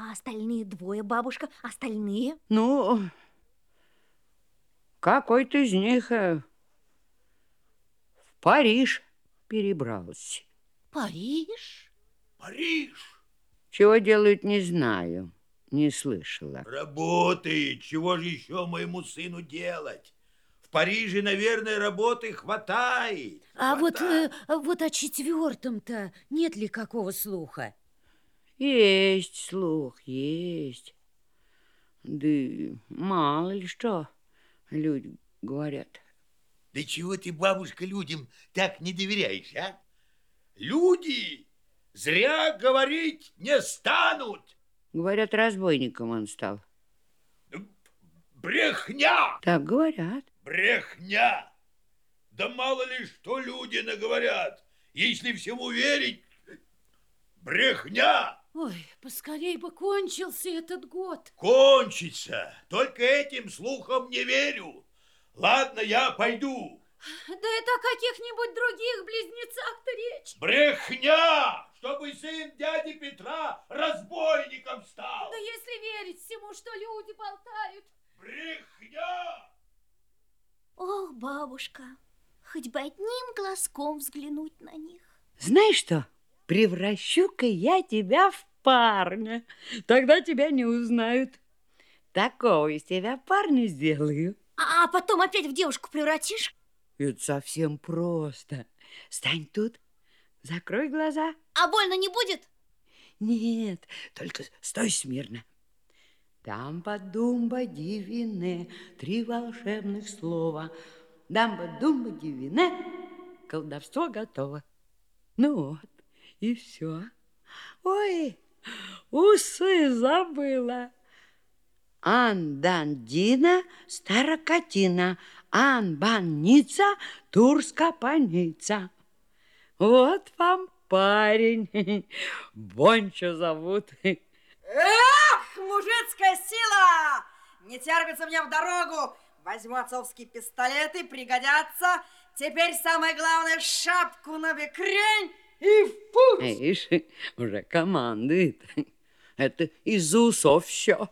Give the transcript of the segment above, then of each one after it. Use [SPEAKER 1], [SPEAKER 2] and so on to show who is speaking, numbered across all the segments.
[SPEAKER 1] А остальные двое, бабушка, остальные?
[SPEAKER 2] Ну, какой-то из них в Париж перебрался.
[SPEAKER 1] Париж?
[SPEAKER 3] Париж!
[SPEAKER 2] Чего делают, не знаю, не слышала.
[SPEAKER 3] Работает. Чего же еще моему сыну делать? В Париже, наверное, работы хватает.
[SPEAKER 4] А вот о четвертом-то нет ли какого слуха?
[SPEAKER 2] Есть слух, есть. Да мало ли что люди говорят.
[SPEAKER 3] Да чего ты, бабушка, людям так не доверяешь, а? Люди зря говорить не станут.
[SPEAKER 2] Говорят, разбойником он стал.
[SPEAKER 3] Брехня!
[SPEAKER 2] Так говорят.
[SPEAKER 3] Брехня! Да мало ли что люди наговорят. Если всему верить, брехня!
[SPEAKER 4] Ой, поскорей бы кончился этот год.
[SPEAKER 3] Кончится. Только этим слухам не верю. Ладно, я пойду.
[SPEAKER 4] Да это о каких-нибудь других близнецах-то речь.
[SPEAKER 3] Брехня! Чтобы сын дяди Петра разбойником стал.
[SPEAKER 4] Да если верить всему, что люди болтают.
[SPEAKER 3] Брехня!
[SPEAKER 1] Ох, бабушка, хоть бы одним глазком взглянуть на них.
[SPEAKER 2] Знаешь что? Превращу-ка я тебя в парня. Тогда тебя не узнают. Такого из тебя парня сделаю.
[SPEAKER 1] А потом опять в девушку превратишь?
[SPEAKER 2] Это совсем просто. Стань тут, закрой глаза.
[SPEAKER 1] А больно не будет?
[SPEAKER 2] Нет, только стой смирно. Дамба-думба-дивине, 3 волшебных слова. Дамба-думба-дивине, колдовство готово. Ну вот, и все. Ой, усы забыла. Андандина, старокатина, анбанница, турскопаница. Вот вам парень. Бончо зовут.
[SPEAKER 5] Эх, мужицкая сила! Не терпится мне в дорогу. Возьму отцовские пистолеты, пригодятся. Теперь самое главное — шапку набекрень и в путь.
[SPEAKER 2] Ишь, уже командует. Это из-за усов все.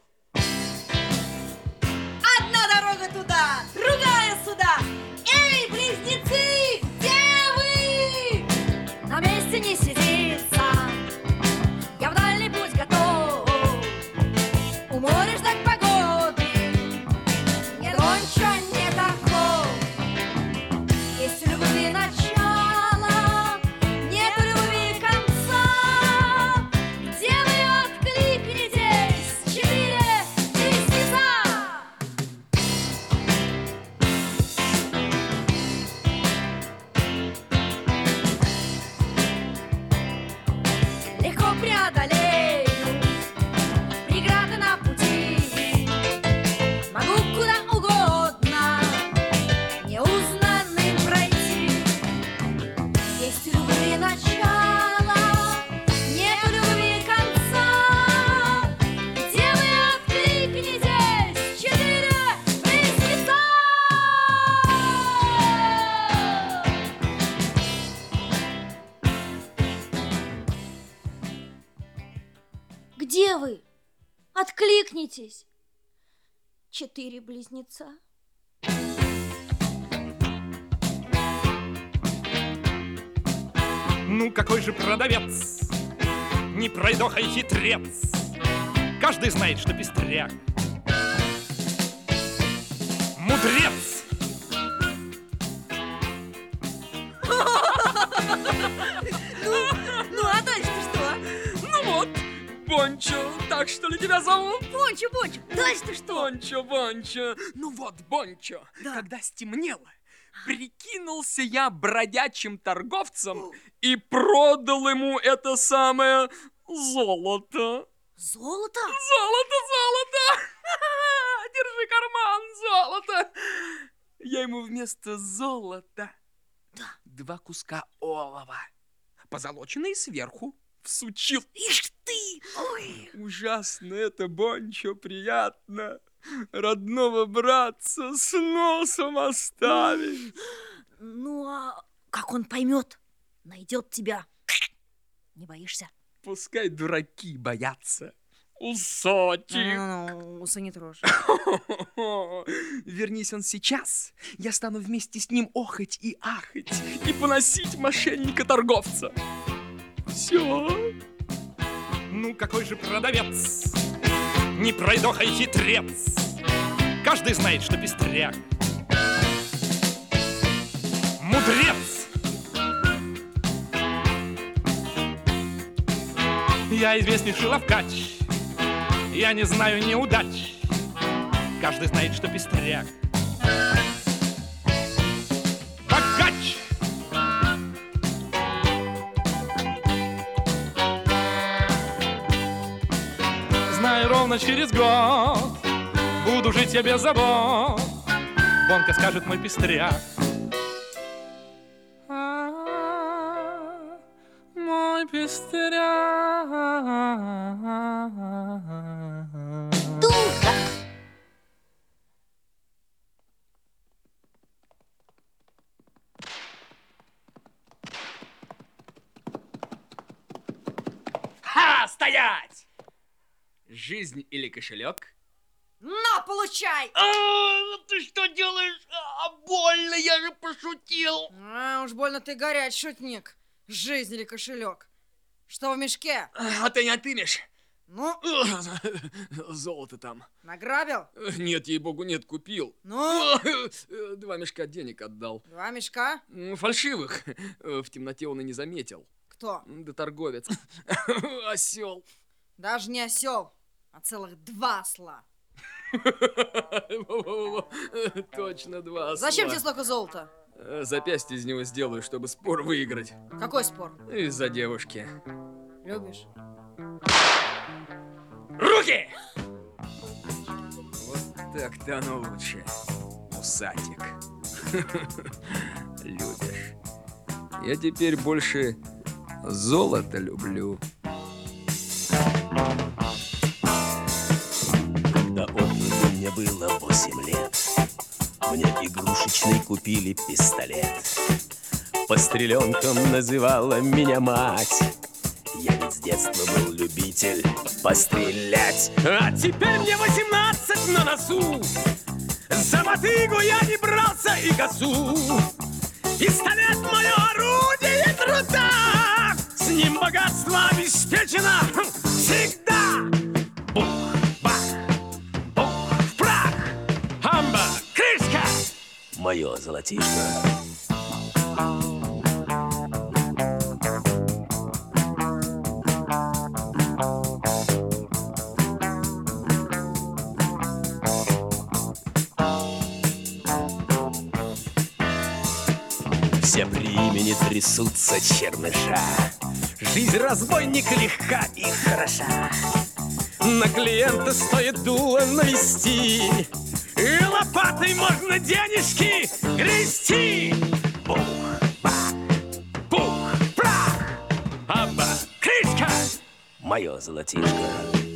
[SPEAKER 5] Одна дорога туда, другая сюда. Эй, близнецы, где вы?
[SPEAKER 1] На месте не сидится. Я в дальний путь готов. У моря ждать погоды. Не дончо, не таков. Есть у любви начало, нет у любви конца. Где вы откликнетесь? 4 близнеца. Легко преодолею преграды на пути. Могу куда угодно неузнанным пройти. Есть у любви начало, нет у любви конца. Где вы откликнетесь? 4 близнеца. Где вы? Откликнитесь. 4 близнеца.
[SPEAKER 6] Ну, какой же продавец, не пройдоха и хитрец. Каждый знает, что пестряк мудрец.
[SPEAKER 5] Ну, а дальше что?
[SPEAKER 6] Ну вот, Бончо, так что ли тебя зовут?
[SPEAKER 5] Бончо, Бончо, дальше что?
[SPEAKER 6] Бончо, Бончо. Ну вот, Бончо,
[SPEAKER 5] Да.
[SPEAKER 6] когда стемнело, прикинулся я бродячим торговцем и продал ему это самое золото.
[SPEAKER 5] Золото?
[SPEAKER 6] Золото! Держи карман, золото! Я ему вместо золота 2 куска олова, позолоченные сверху, всучил.
[SPEAKER 5] Ишь ты! Ой!
[SPEAKER 6] Ужасно это, Бончо, приятно. Родного братца с носом оставить.
[SPEAKER 1] Ну, а как он поймет? Найдет тебя. Не боишься?
[SPEAKER 6] Пускай дураки боятся.
[SPEAKER 7] Усочек.
[SPEAKER 5] Ну, усы не трожь.
[SPEAKER 7] Вернись он сейчас, я стану вместе с ним охать и ахать и поносить мошенника-торговца. Все.
[SPEAKER 6] Ну какой же продавец, не пройдоха и хитрец. Каждый знает, что пестряк мудрец. Я известнейший ловкач, я не знаю неудач. Каждый знает, что пестряк богач. Знаю, ровно через год буду жить я без забот. Бонка скажет мой пестряк. Мой пестряк.
[SPEAKER 1] Дура!
[SPEAKER 7] Ха! Стоять! Жизнь или кошелек?
[SPEAKER 5] На, получай!
[SPEAKER 7] Ты что делаешь? Больно, я же пошутил.
[SPEAKER 5] Уж больно ты горяч, шутник. Жизнь или кошелек? Что в мешке?
[SPEAKER 7] А ты не отымешь?
[SPEAKER 5] Ну,
[SPEAKER 7] Золото там.
[SPEAKER 5] награбил?
[SPEAKER 7] Нет, ей-богу, нет, купил.
[SPEAKER 5] Ну,
[SPEAKER 7] 2 мешка денег отдал.
[SPEAKER 5] 2 мешка?
[SPEAKER 7] Фальшивых. В темноте он и не заметил.
[SPEAKER 5] Кто?
[SPEAKER 7] Да торговец. Осел.
[SPEAKER 5] Даже не осел, а целых 2 осла.
[SPEAKER 7] Точно 2 осла.
[SPEAKER 5] Зачем тебе столько золота?
[SPEAKER 7] Запястье из него сделаю, чтобы спор выиграть.
[SPEAKER 5] Какой спор?
[SPEAKER 7] Из-за девушки.
[SPEAKER 5] Любишь?
[SPEAKER 7] Руки! Вот так-то оно лучше. Усатик. Любишь. Я теперь больше золото люблю.
[SPEAKER 8] Когда от роду мне было 8 лет, мне игрушечный купили пистолет. Постреленком называла меня мать. Я ведь с детства был любитель пострелять.
[SPEAKER 7] А теперь мне 18 на носу. За мотыгу я не брался и косу. Пистолет — мое орудие труда. С ним богатство обеспечено всегда. Бух-бах, бух в прах. Амба, крышка.
[SPEAKER 8] Мое золотишко. Все при имени трясутся черныша.
[SPEAKER 7] Жизнь разбойника легка и хороша. На клиента стоит дуло навести, и лопатой можно денежки грести. Бух-бах, бух-прах. Аба, крышка.
[SPEAKER 8] Мое золотишко.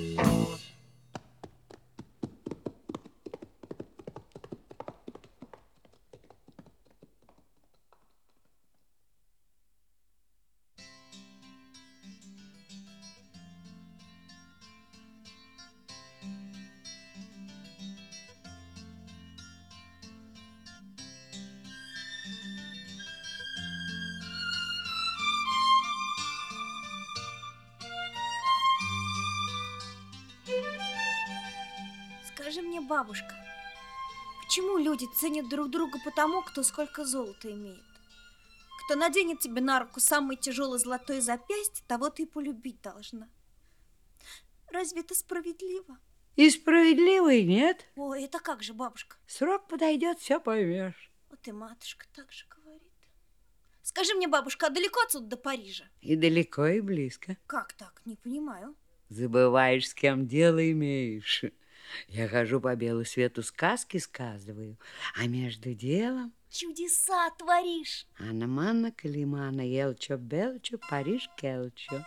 [SPEAKER 1] Скажи мне, бабушка, почему люди ценят друг друга потому, кто сколько золота имеет? Кто наденет тебе на руку самое тяжелое золотое запястье, того ты и полюбить должна. Разве это справедливо?
[SPEAKER 2] И справедливо, и нет.
[SPEAKER 1] Ой, это как же, бабушка?
[SPEAKER 2] Срок подойдет, все поймешь.
[SPEAKER 1] Вот и матушка так же говорит. Скажи мне, бабушка, а далеко отсюда до Парижа?
[SPEAKER 2] И далеко, и близко.
[SPEAKER 1] Как так? Не понимаю.
[SPEAKER 2] Забываешь, с кем дело имеешь. Я хожу по белу свету, сказки сказываю, а между делом...
[SPEAKER 1] Чудеса творишь.
[SPEAKER 2] Анна-манна, Калимана, Елчо-Белчо, Париж-Келчо.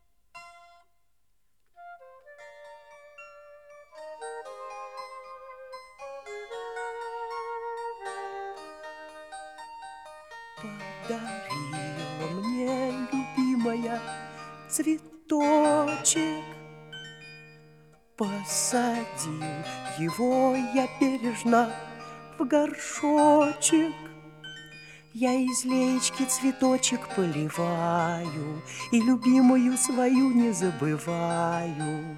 [SPEAKER 8] Подарила мне любимая цветочек.
[SPEAKER 9] Посадил его я бережно в горшочек. Я из леечки цветочек поливаю и любимую свою не забываю.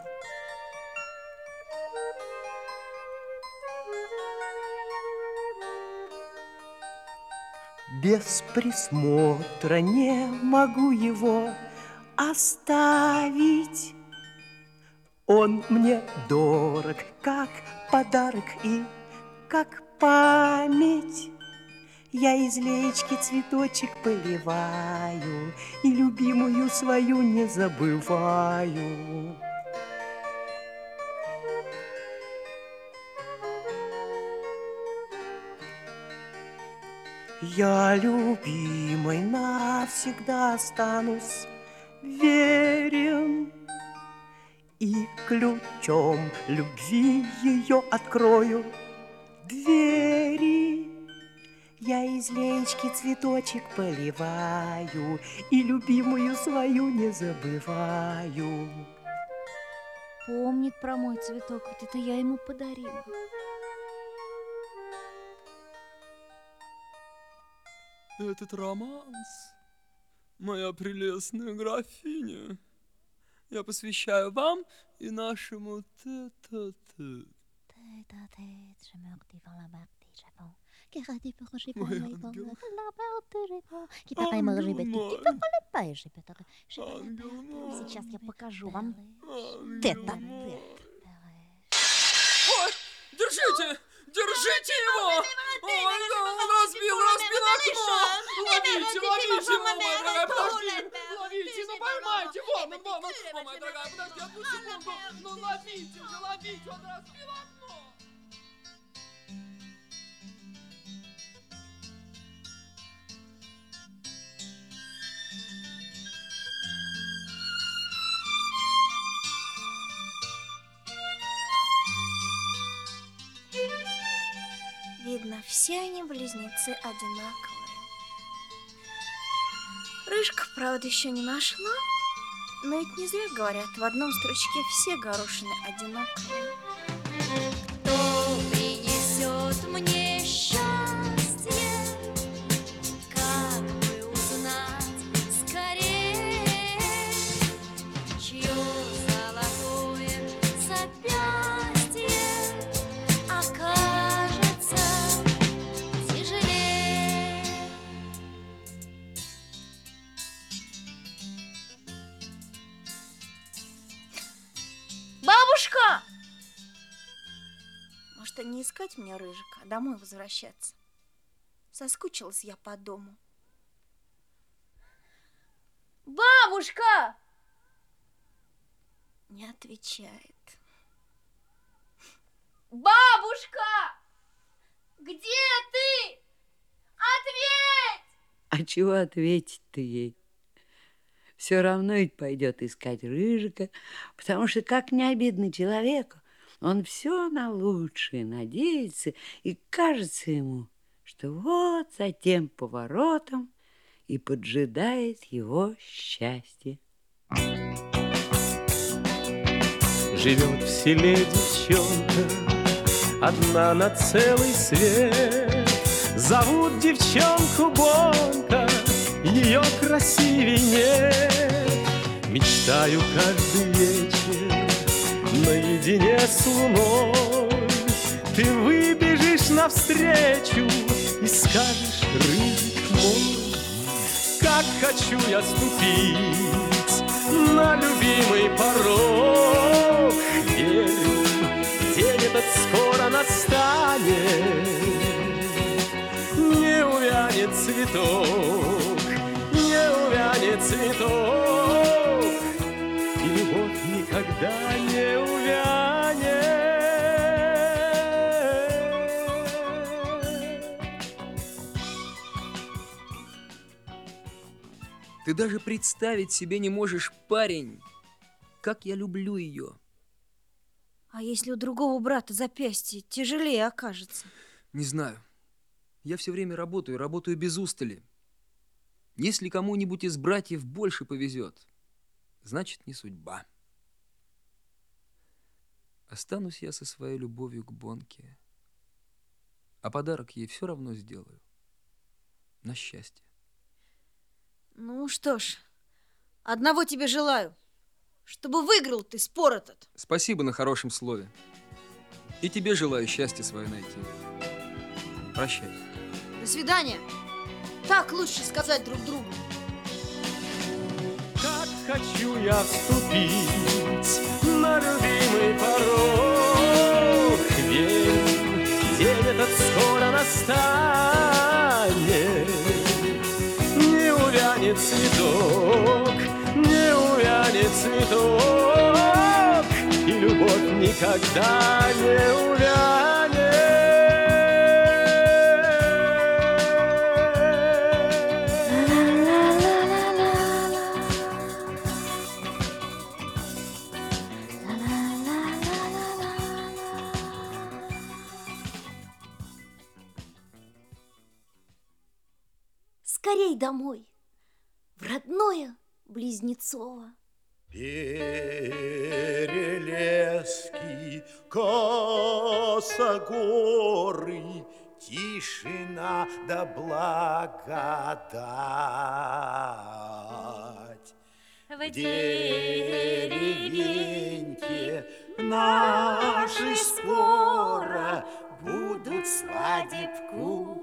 [SPEAKER 9] Без присмотра не могу его оставить. Он мне дорог, как подарок и как память. Я из леечки цветочек поливаю и любимую свою не забываю. Я любимой навсегда останусь верен, и ключом любви ее открою двери. Я из леечки цветочек поливаю и любимую свою не забываю.
[SPEAKER 4] Помнит про мой цветок, ведь это я ему подарила.
[SPEAKER 7] Этот романс, моя прелестная графиня, я посвящаю вам и нашему тет-а-тет.
[SPEAKER 4] Сейчас я покажу вам тет-а-тет.
[SPEAKER 7] Ой, держите! Держите его! Ой, разбил окно! Ловите его, моя дорогая, подожди! Ловите, ну поймайте! Вон он! О, моя дорогая, подожди, одну секунду! Ну ловите, он разбил окно!
[SPEAKER 1] Видно, все они близнецы одинаковые. Рыжка, правда, еще не нашла, но ведь не зря говорят, в одном стручке все горошины одинаковые.
[SPEAKER 10] Кто принесет мне счастье? Как бы узнать скорее, чье золотое запястье окажется тяжелее?
[SPEAKER 1] Бабушка! Может, и не искать мне Рыжика, а домой возвращаться? Соскучилась я по дому. Бабушка! Не отвечает. Бабушка! Где ты? Ответь!
[SPEAKER 2] А чего ответить-то ей? Все равно ведь пойдет искать Рыжика, потому что, как не обидно человеку, он все на лучшее надеется, и кажется ему, что вот за тем поворотом и поджидает его счастье.
[SPEAKER 8] Живет в селе девчонка, одна на целый свет. Зовут девчонку Бонка, ее красивей нет. Мечтаю каждый вечер наедине с луной. Ты выбежишь навстречу и скажешь: Рыжик мой, как хочу я ступить на любимый порог. Верю, день этот скоро настанет, не увянет цветок, не увянет цветок, и любовь никогда не увянет.
[SPEAKER 7] Ты даже представить себе не можешь, парень, как я люблю ее.
[SPEAKER 1] А если у другого брата запястье тяжелее окажется?
[SPEAKER 7] Не знаю. Я все время работаю без устали. Если кому-нибудь из братьев больше повезет, значит, не судьба. Останусь я со своей любовью к Бонке, а подарок ей все равно сделаю. На счастье.
[SPEAKER 1] Ну что ж, одного тебе желаю, чтобы выиграл ты спор этот.
[SPEAKER 7] Спасибо на хорошем слове. И тебе желаю счастья свое найти. Прощай.
[SPEAKER 1] До свидания. Так лучше сказать друг другу.
[SPEAKER 8] Как хочу я вступить на любимый порог. Верю, день этот скоро настанет. Не увянет цветок, не увянет цветок, и любовь никогда не увянет.
[SPEAKER 1] Скорей домой, в родное Близнецово.
[SPEAKER 3] Перелески, косогоры, тишина да благодать. В деревеньке нашей скоро будут свадебку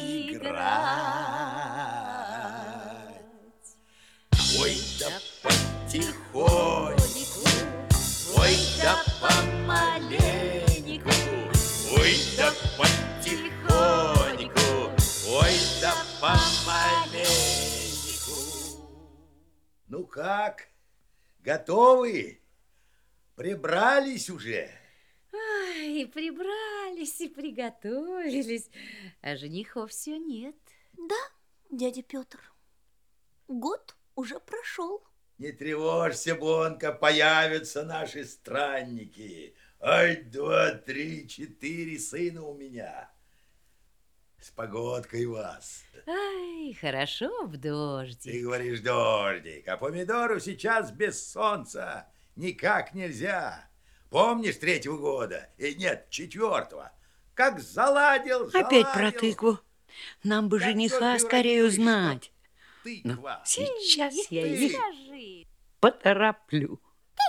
[SPEAKER 3] играть. Ой, да потихоньку, ой, да помаленьку, ой, да потихоньку, ой, да помаленьку. Ну как, готовы? Прибрались уже?
[SPEAKER 4] Ай, и прибрались, и приготовились, а женихов все нет.
[SPEAKER 1] Да, дядя Петр, год уже прошел.
[SPEAKER 3] Не тревожься, Бонка, появятся наши странники. Ай, 2, 3, 4 сына у меня. С погодкой вас.
[SPEAKER 4] Ай, хорошо в дождик.
[SPEAKER 3] Ты говоришь дождик, а помидору сейчас без солнца никак нельзя. Помнишь 3-го года? И нет, 4-го. Как заладил.
[SPEAKER 2] Опять про тыкву. Нам бы жениха скорее узнать. Но
[SPEAKER 3] Тыква.
[SPEAKER 2] сейчас я их
[SPEAKER 4] Скажи.
[SPEAKER 2] потороплю.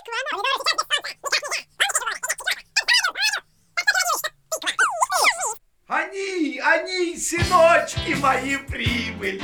[SPEAKER 3] Они, сыночки мои, прибыли.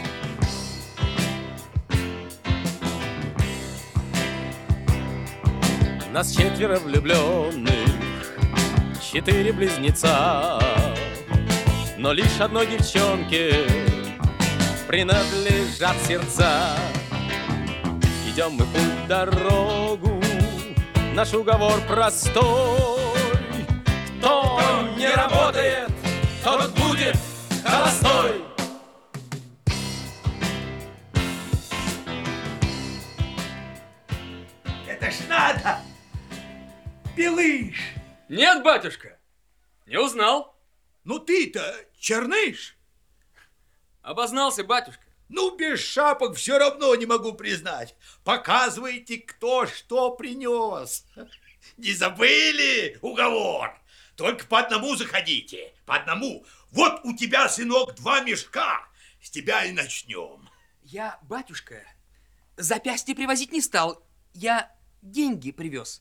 [SPEAKER 8] Нас 4 влюбленных, 4 близнеца, но лишь одной девчонке принадлежат сердца. Идем мы путь дорогу, наш уговор простой. Кто не работает, тот будет холостой.
[SPEAKER 3] Это ж надо! Белыш!
[SPEAKER 7] Нет, батюшка, не узнал.
[SPEAKER 3] Ну ты-то черныш?
[SPEAKER 7] Обознался, батюшка.
[SPEAKER 3] Ну, без шапок все равно не могу признать. Показывайте, кто что принес. Не забыли уговор? Только по одному заходите, по одному. Вот у тебя, сынок, 2 мешка. С тебя и начнем.
[SPEAKER 11] Я, батюшка, запястье привозить не стал. Я деньги привез.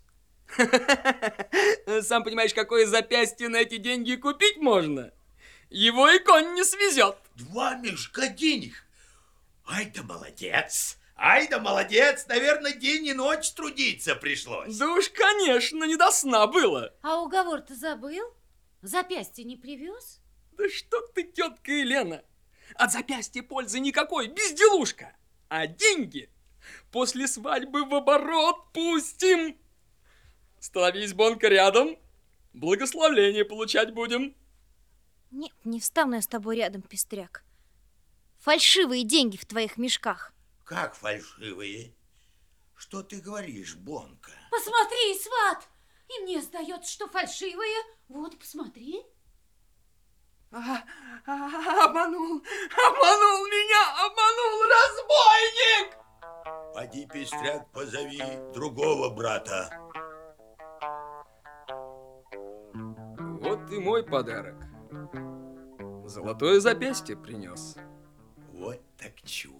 [SPEAKER 7] Сам понимаешь, какое запястье на эти деньги купить можно. Его и конь не свезет.
[SPEAKER 3] 2 мешка денег? Ай да молодец! Ай да молодец! Наверное, день и ночь трудиться пришлось.
[SPEAKER 7] Да уж, конечно, не до сна было.
[SPEAKER 4] А уговор-то забыл? Запястье не привез?
[SPEAKER 7] Да что ты, тетка Елена, от запястья пользы никакой, безделушка. А деньги после свадьбы в оборот пустим. Становись, Бонка, рядом, благословление получать будем.
[SPEAKER 1] Нет, не встану я с тобой рядом, пестряк. Фальшивые деньги в твоих мешках.
[SPEAKER 3] Как фальшивые? Что ты говоришь, Бонка?
[SPEAKER 4] Посмотри, сват! И мне сдается, что фальшивые. Вот, посмотри.
[SPEAKER 7] Обманул меня, обманул разбойник!
[SPEAKER 3] Поди, пестряк, позови другого брата.
[SPEAKER 7] ты мой подарок. Золотое запястье принес.
[SPEAKER 3] Вот так чудо.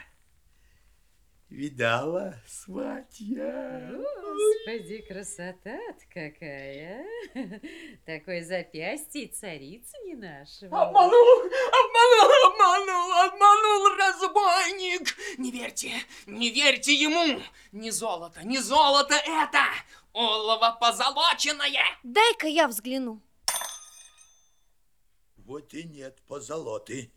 [SPEAKER 3] Видала, сватья?
[SPEAKER 4] Господи, красота-то какая, а? Такое запястье и царица не нашего.
[SPEAKER 11] Обманул, разбойник! Не верьте ему! Не золото это! Олово позолоченное!
[SPEAKER 1] Дай-ка я взгляну.
[SPEAKER 3] Вот и нет позолоты.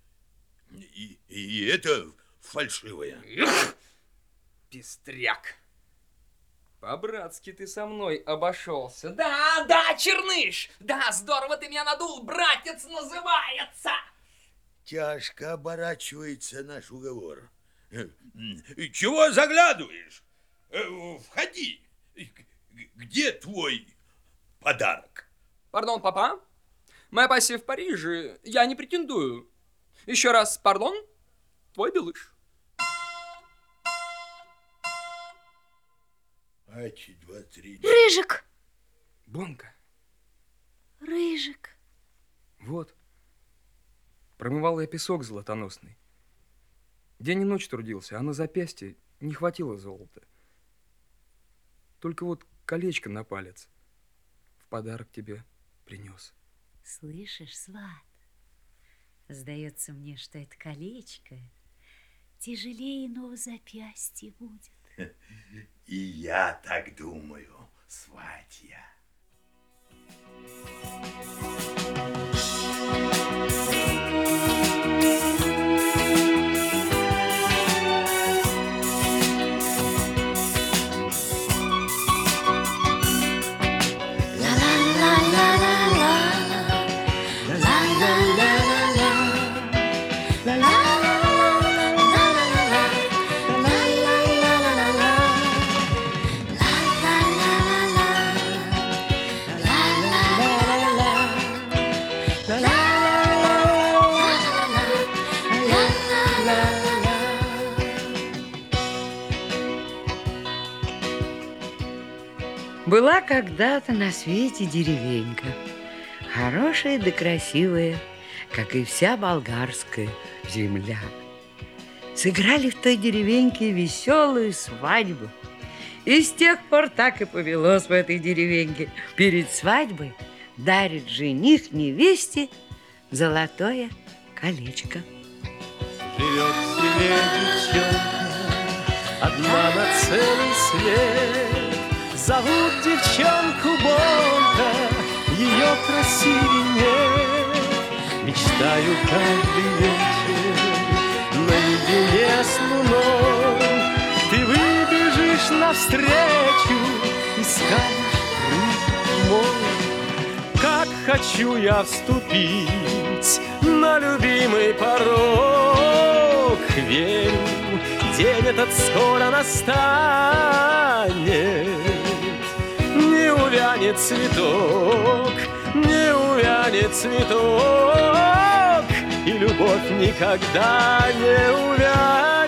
[SPEAKER 3] И это фальшивое.
[SPEAKER 11] Пестряк! По-братски ты со мной обошелся. Да, Черныш! Да, здорово ты меня надул, братец называется!
[SPEAKER 3] Тяжко оборачивается наш уговор. Чего заглядываешь? Входи. Где твой подарок?
[SPEAKER 7] Пардон, папа. Моя пассия в Париже, я не претендую. Еще раз, пардон, твой белыш.
[SPEAKER 3] Ачи, 2, 3.
[SPEAKER 1] Рыжик!
[SPEAKER 7] Бланка.
[SPEAKER 1] Рыжик.
[SPEAKER 7] Вот. Промывал я песок золотоносный. День и ночь трудился, а на запястье не хватило золота. Только вот колечко на палец в подарок тебе принес.
[SPEAKER 4] Слышишь, сват? Сдается мне, что это колечко тяжелее иного запястья будет.
[SPEAKER 3] И я так думаю, сватья.
[SPEAKER 2] Была когда-то на свете деревенька, хорошая да красивая, как и вся болгарская земля. Сыграли в той деревеньке веселую свадьбу. И с тех пор так и повелось в этой деревеньке. Перед свадьбой дарит жених невесте золотое колечко.
[SPEAKER 8] Живет в селе девчонка, одна на целый свет. Зовут девчонку Бонка, ее красивей нет. Мечтаю каждый вечер наедине с луной. Ты выбежишь навстречу и скажешь: рыжик мой. Как хочу я вступить на любимый порог. Верю, день этот скоро настанет. Не увянет цветок, не увянет цветок, и любовь никогда не увянет.